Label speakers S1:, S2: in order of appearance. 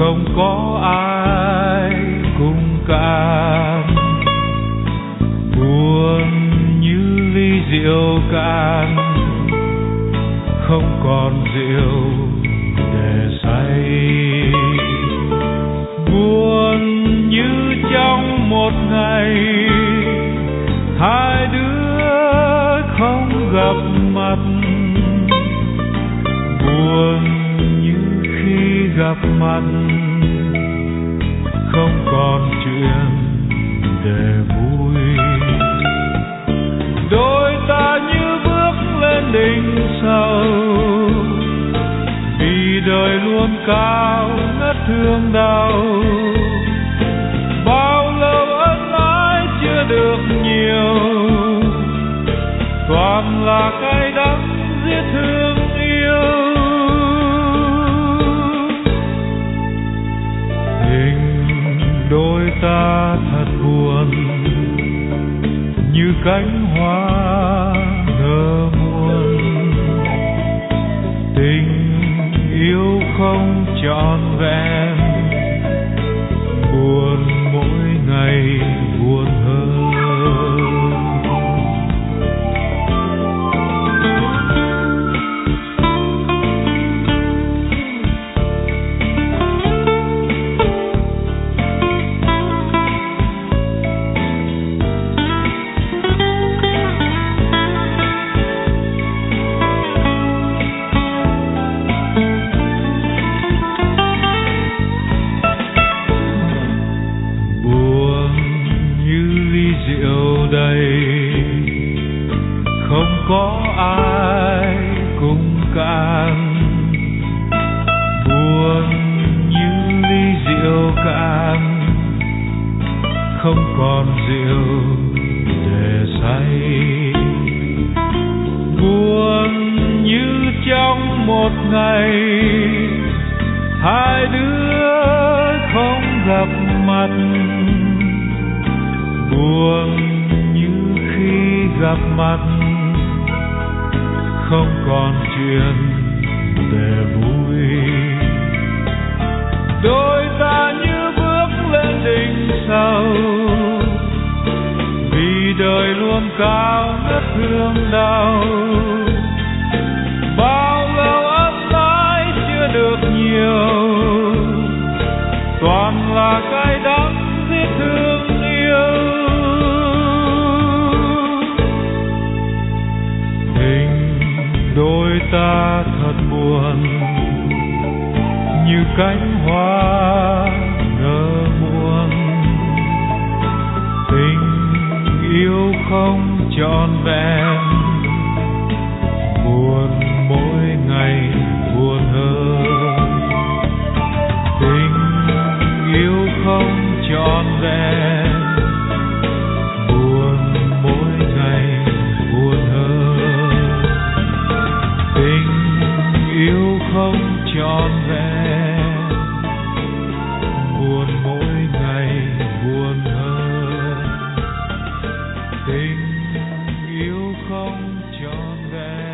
S1: không có ai cùng cạn, buồn như ly rượu cạn, không còn rượu để say. Buồn như trong một ngày hai đứa không gặp mặt, buồn như khi gặp mặt không còn chuyện để vui. Đôi ta như bước lên đỉnh sâu, vì đời luôn cao ngất thương đau. Bao lâu ân ái chưa được nhiều, toàn là cay đắng giết thương yêu. Tình đôi ta thật buồn như cánh hoa nở muôn, tình yêu không trọn vẹn, buồn mỗi ngày buồn hơn. Không có ai cùng cạn, buồn như ly rượu cạn, không còn rượu để say. Buồn như trong một ngày hai đứa không gặp mặt, buồn như khi gặp mặt không còn chuyện để vui. Đôi ta như bước lên đỉnh sâu, vì đời luôn cao ngất thương đau. Bao lâu ân ái chưa được nhiều, toàn là cay đắng giết thương yêu. Đôi ta thật buồn như cánh hoa nở muôn, tình yêu không trọn vẹn, buồn mỗi ngày buồn hơn. Tình yêu không trọn vẹn, buồn mỗi ngày buồn hơn. Tình yêu không trọn vẹn, buồn mỗi ngày buồn hơn. Tình yêu không trọn vẹn.